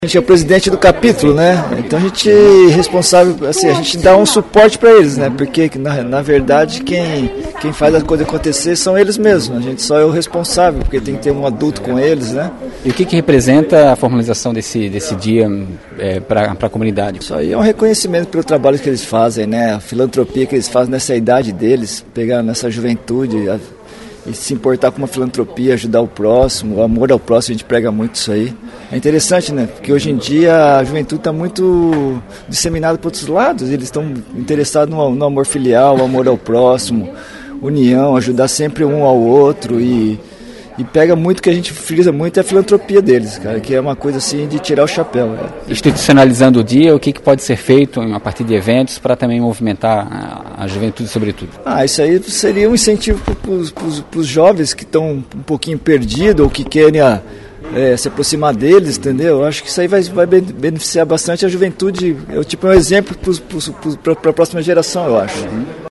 A gente é o presidente do capítulo, né? Então a gente é responsável, assim, a gente dá um suporte para eles, né? Porque na verdade quem faz a coisa acontecer são eles mesmos. A gente só é o responsável, porque tem que ter um adulto com eles, né? E o que representa a formalização desse dia para a comunidade? Isso aí é um reconhecimento pelo trabalho que eles fazem, né? A filantropia que eles fazem nessa idade deles, pegar nessa juventude e se importar com uma filantropia, ajudar o próximo, o amor ao próximo, a gente prega muito isso aí. É interessante, né? Porque hoje em dia a juventude está muito disseminada para outros lados, eles estão interessados no amor filial, o amor ao próximo, união, ajudar sempre um ao outro e pega muito, o que a gente frisa muito é a filantropia deles, cara, que é uma coisa assim de tirar o chapéu. Né? Institucionalizando o dia, o que pode ser feito a partir de eventos para também movimentar a juventude sobretudo? Isso aí seria um incentivo para os jovens que estão um pouquinho perdidos ou que querem se aproximar deles, entendeu? Eu acho que isso aí vai beneficiar bastante a juventude, um exemplo para a próxima geração, eu acho.